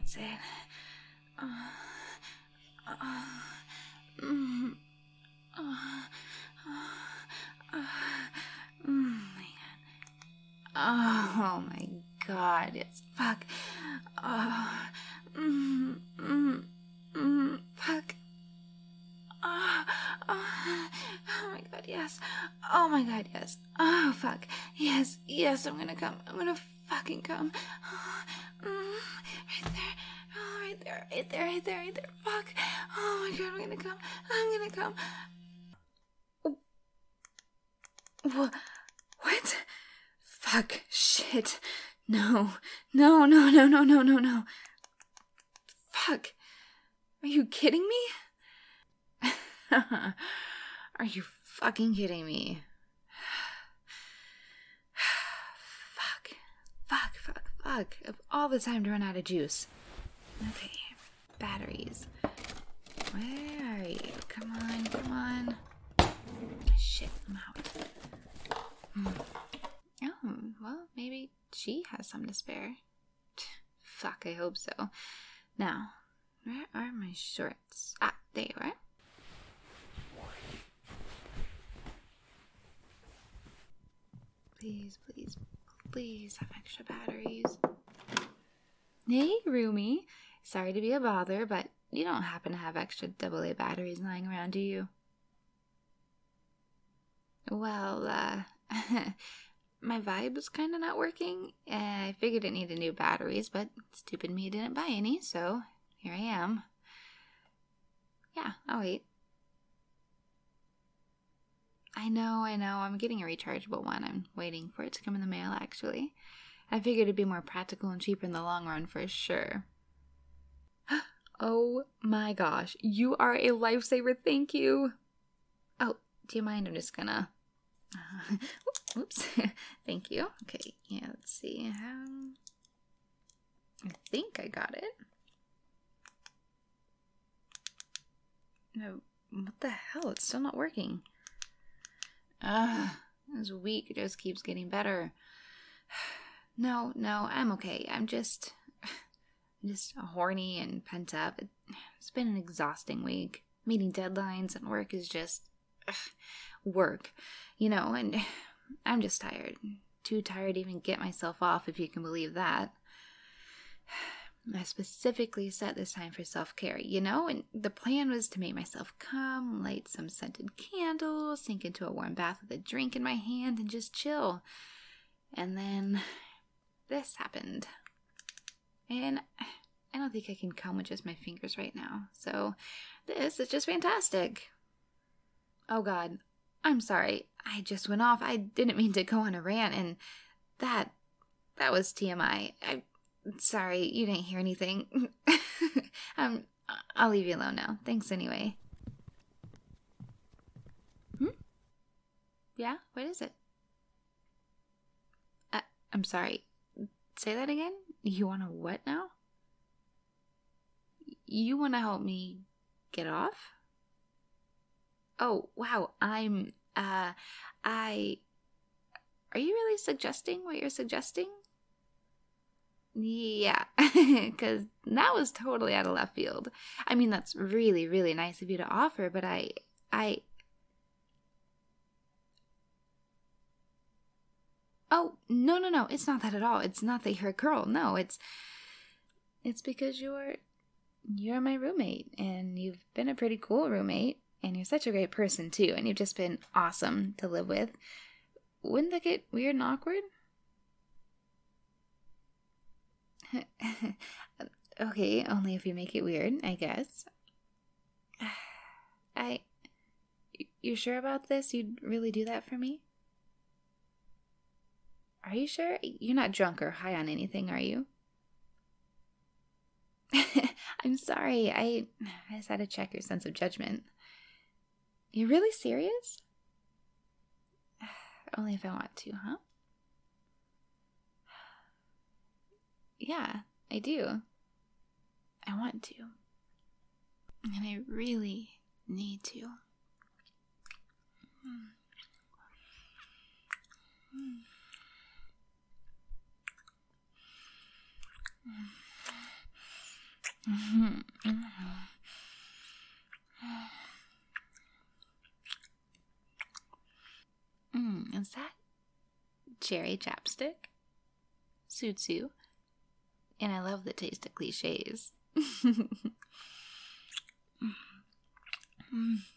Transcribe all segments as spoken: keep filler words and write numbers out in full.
That's it. Uh, uh, mm, uh, uh, uh, mm, oh my god, yes, fuck. Oh, mm, mm, mm, fuck. Oh, oh, oh my god, yes. Oh my god, yes. Oh, fuck. Yes, yes, I'm gonna come. I'm gonna fucking come. Oh, mm, right there. Oh, right there, right there, right there, right there. Fuck. Oh my god, I'm gonna come. I'm gonna come. What? What? Fuck. Shit. No. No, no, no, no, no, no, no. Fuck. Are you kidding me? Are you fucking kidding me? Fuck. Fuck, fuck, fuck. Of all the time to run out of juice. Okay. Batteries. Where are you? Come on, come on. Shit, I'm out. Hmm. Oh, well, maybe she has some to spare. Fuck, I hope so. Now, where are my shorts? Ah, there you are. Please, please, please have extra batteries. Hey, Rumi. Sorry to be a bother, but you don't happen to have extra double A batteries lying around, do you? Well, uh, my vibe's kind of not working. I figured it needed new batteries, but stupid me didn't buy any, so here I am. Yeah, I'll wait. I know, I know, I'm getting a rechargeable one. I'm waiting for it to come in the mail, actually. I figured it'd be more practical and cheaper in the long run, for sure. Oh my gosh, you are a lifesaver, thank you. Oh, do you mind? I'm just gonna... Uh, oops, thank you. Okay, yeah, let's see. Um, I think I got it. No, what the hell? It's still not working. Ugh, this week just keeps getting better. No, no, I'm okay. I'm just, just horny and pent up. It's been an exhausting week. Meeting deadlines and work is just ugh, work, you know, and I'm just tired. Too tired to even get myself off, if you can believe that. I specifically set this time for self-care, you know, and the plan was to make myself come, light some scented candles, sink into a warm bath with a drink in my hand, and just chill. And then this happened. And I don't think I can come with just my fingers right now, so this is just fantastic. Oh God, I'm sorry. I just went off. I didn't mean to go on a rant, and that, that was T M I. I Sorry, you didn't hear anything. um, I'll leave you alone now. Thanks anyway. Hmm? Yeah? What is it? Uh, I'm sorry. Say that again? You want to what now? You want to help me get off? Oh, wow. I'm, uh, I... Are you really suggesting what you're suggesting? Yeah, because that was totally out of left field. I mean, that's really, really nice of you to offer, but I, I... Oh, no, no, no, it's not that at all. It's not that you're a girl. No, it's, it's because you're, you're my roommate, and you've been a pretty cool roommate, and you're such a great person, too, and you've just been awesome to live with. Wouldn't that get weird and awkward? Okay, only if you make it weird, I guess. I... You sure about this? You'd really do that for me? Are you sure? You're not drunk or high on anything, are you? I'm sorry, I... I just had to check your sense of judgment. You're really serious? Only if I want to, huh? Yeah, I do. I want to. And I really need to. Mm. Mm. Mm. Mm, is that cherry chapstick? Suits you. And I love the taste of cliches. Mm.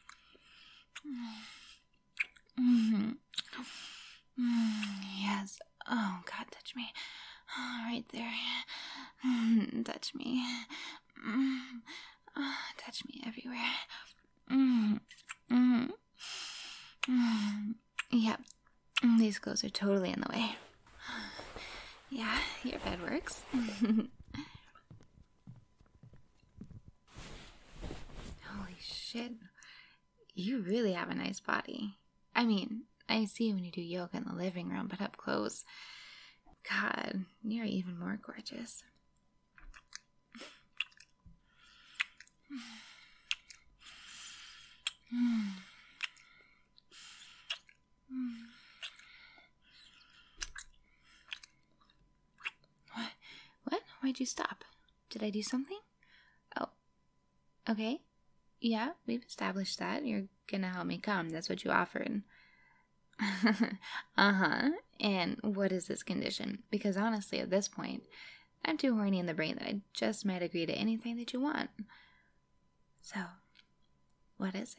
Mm-hmm. Mm, yes. Oh, God, touch me. Oh, right there. Mm, touch me. Mm. Oh, touch me everywhere. Mm. Mm. Mm. Yep. These clothes are totally in the way. Yeah, your bed works. Holy shit. You really have a nice body. I mean, I see when you do yoga in the living room, but up close, God, you're even more gorgeous. Mm. Mm. What? What? Why'd you stop? Did I do something? Oh, okay. Yeah, we've established that. You're gonna help me come. That's what you offered. Uh-huh. And what is this condition? Because honestly, at this point, I'm too horny in the brain that I just might agree to anything that you want. So, what is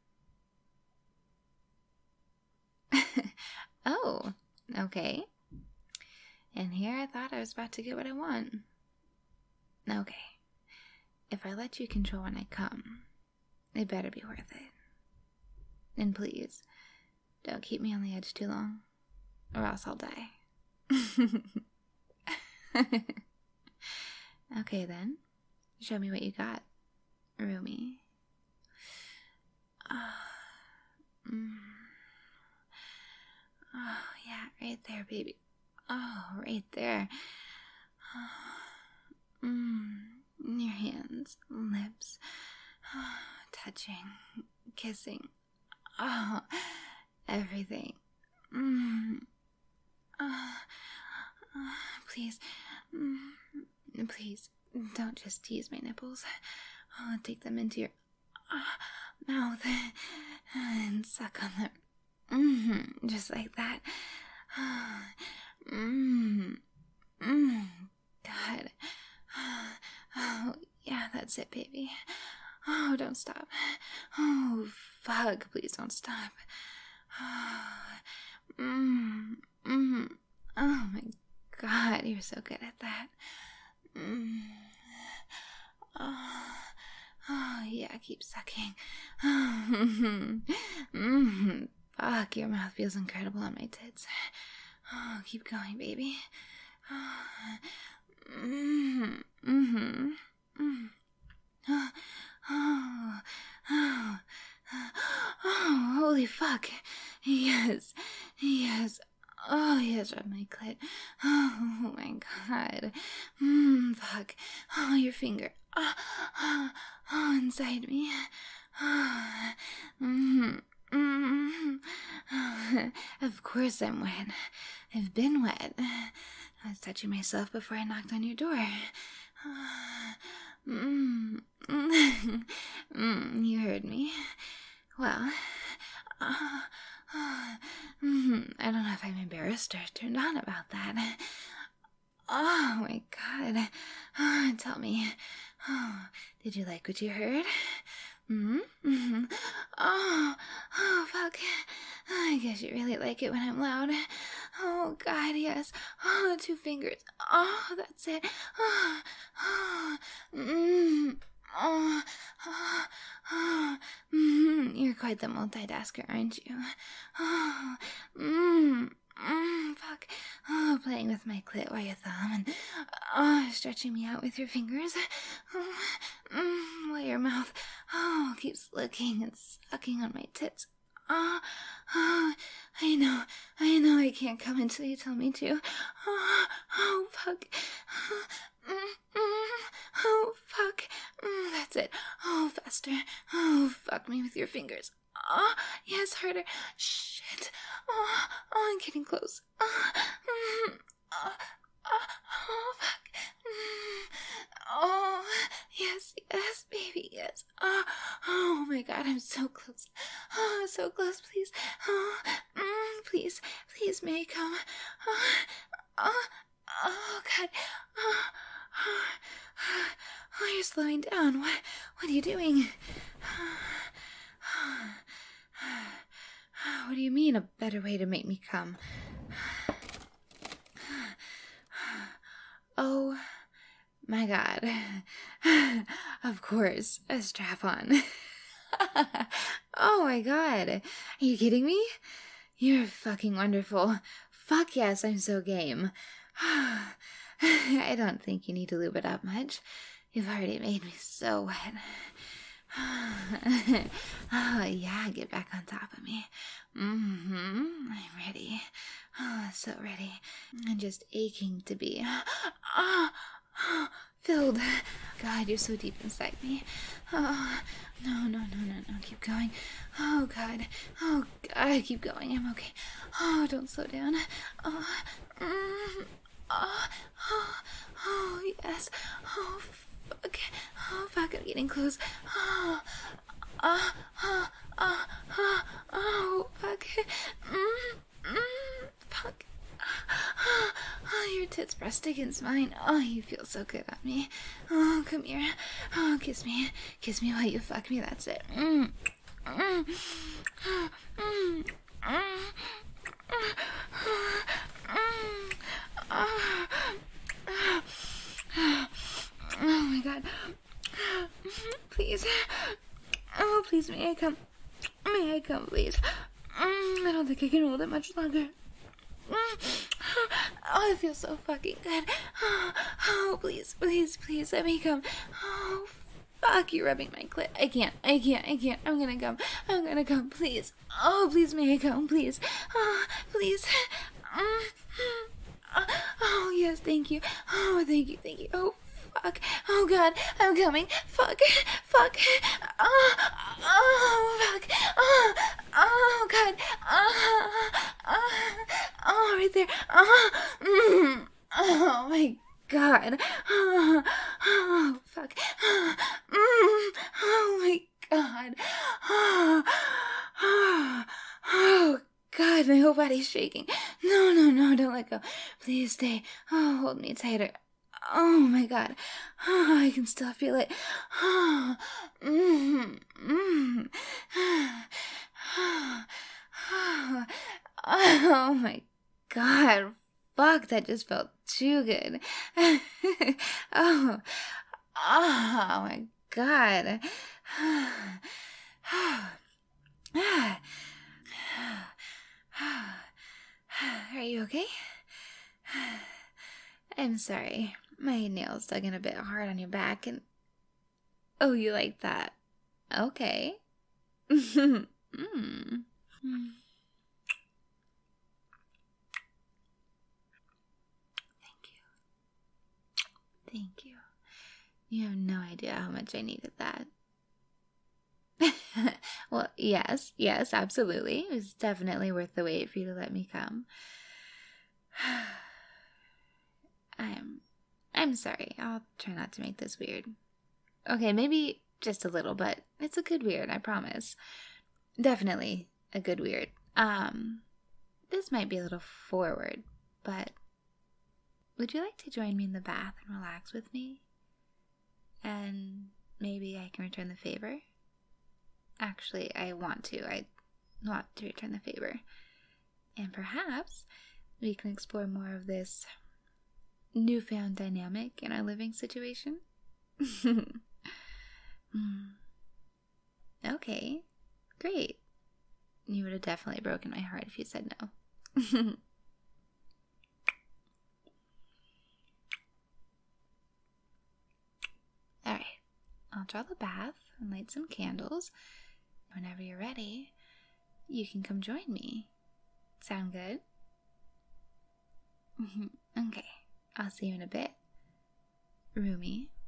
it? Oh, okay. And here I thought I was about to get what I want. Okay. If I let you control when I come, it better be worth it. And please, don't keep me on the edge too long, or else I'll die. Okay then, show me what you got, Rumi. Oh, mm. Oh, yeah, right there, baby. Oh, right there. Oh, mm. Your hands, lips, oh, touching, kissing. Oh, everything. Mm. Oh, oh, please, mm, please, don't just tease my nipples. Oh, take them into your uh, mouth and suck on them. Mm-hmm, just like that. Oh, mm, mm, God. Oh, yeah, that's it, baby. Oh, don't stop. Oh, fuck, please don't stop. Oh, mm, mm, oh my God, you're so good at that. Mm. Oh, oh, yeah, keep sucking. Oh, mm, fuck, your mouth feels incredible on my tits. Oh, keep going, baby. Oh, mm, mm-hmm. Mm. Oh, oh, oh, oh, holy fuck. Yes, yes. Oh, yes, rub my clit. Oh, my God. Mmm, fuck. Oh, your finger. Oh, oh, oh inside me. Oh, mm-hmm. Mm-hmm. Oh, of course I'm wet. I've been wet. I was touching myself before I knocked on your door. Oh, mm, mm, mm, you heard me. Well, uh, uh, mm, I don't know if I'm embarrassed or turned on about that. Oh my God. Oh, tell me. Oh, did you like what you heard? Mm-hmm. Mm-hmm. Oh, oh, fuck. I guess you really like it when I'm loud. Oh, God, yes. Oh, two fingers. Oh, that's it. Oh, oh, mm, oh, oh, oh, mm, you're quite the multitasker, aren't you? Oh, mm, mm, fuck. Oh, playing with my clit while you thumb and oh, stretching me out with your fingers. Oh, mm, while your mouth, oh, keeps licking and sucking on my tits. Oh, oh, I know, I know I can't come until you tell me to. Oh, oh, fuck. Oh, mm, mm, oh, fuck. Mm, that's it. Oh, faster. Oh, fuck me with your fingers. Oh, yes, harder. Shit. Oh, oh, I'm getting close. Oh, mm, oh, oh, oh, fuck. Mm, Oh, yes, yes, baby, yes. Oh, oh my God, I'm so close. Oh, so close, please. Oh, mm, please, please, may I come? Oh, oh, oh God. Oh, oh, oh, you're slowing down. What, what are you doing? What do you mean, a better way to make me come? Oh my God. Of course, a strap on. Oh my God. Are you kidding me? You're fucking wonderful. Fuck yes, I'm so game. I don't think you need to lube it up much. You've already made me so wet. Oh, yeah, get back on top of me. Mm-hmm. I'm ready. Oh, so ready. I'm just aching to be ah, filled. God, you're so deep inside me. Oh, no, no, no, no, no. Keep going. Oh, God. Oh, God, keep going. I'm okay. Oh, don't slow down. Oh, mm, oh, oh, oh, yes. Oh, fuck. Oh, fuck, I'm getting close. Oh, oh, oh, oh, oh, oh, fuck. Mm, mm, fuck. Oh, oh, your tits pressed against mine. Oh, you feel so good on me. Oh, come here. Oh, kiss me. Kiss me while you fuck me. That's it. Mm. Mm. Mm. Mm. Oh my God. Please. Oh, please, may I come? May I come, please? Mm, I don't think I can hold it much longer. Mm. Oh, I feel so fucking good. Oh, oh, please, please, please, let me come. Oh, fuck, you're rubbing my clit. I can't, I can't, I can't. I'm gonna come. I'm gonna come, please. Oh, please, may I come, please? Oh, please. Mm. Oh, yes, thank you. Oh, thank you, thank you. Oh, fuck. Oh, God, I'm coming. Fuck. Fuck. Oh, oh, fuck. Oh, oh, God. Oh, oh, oh, right there. Oh, mm. Oh, my God. Oh, oh fuck. Oh, mm. Oh, my God. Oh, oh, oh, God, my whole body's shaking. No, no, no, don't let go. Please stay. Oh, hold me tighter. Oh, my God. Oh, I can still feel it. Oh, mm, mm. Oh, oh, oh, my God. Fuck, that just felt too good. Oh, oh, my God. Are you okay? I'm sorry. My nails dug in a bit hard on your back and... Oh, you like that? Okay. mm. Mm. Thank you. Thank you. You have no idea how much I needed that. Well, yes, yes, absolutely. It was definitely worth the wait for you to let me come. I'm I'm sorry. I'll try not to make this weird. Okay, maybe just a little, but it's a good weird, I promise. Definitely a good weird. Um, this might be a little forward, but would you like to join me in the bath and relax with me? And maybe I can return the favor? Actually, I want to. I want to return the favor. And perhaps we can explore more of this newfound dynamic in our living situation. mm. Okay, great. You would have definitely broken my heart if you said no. Alright, I'll draw the bath and light some candles. Whenever you're ready, you can come join me. Sound good? Okay, I'll see you in a bit. Rumi.